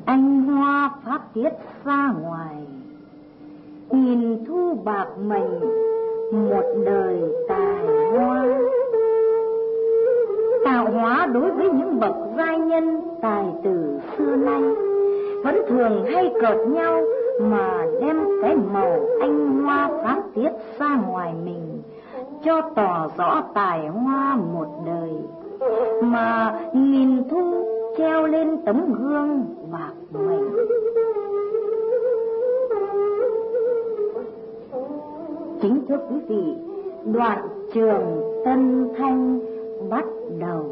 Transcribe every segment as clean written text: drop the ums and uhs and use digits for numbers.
Anh hoa phát tiết ra ngoài, nhìn thu bạc mệnh một đời tài hoa. Tạo hóa đối với những bậc giai nhân tài tử xưa nay vẫn thường hay cợt nhau mà đem cái màu anh hoa phát tiết ra ngoài mình, cho tỏ rõ tài hoa một đời, mà nghìn thu treo lên tấm gương bạc mệnh. Kính thưa quý vị, đoạn Trường Tân Thanh bắt đầu.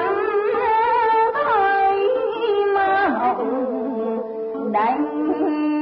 Đánh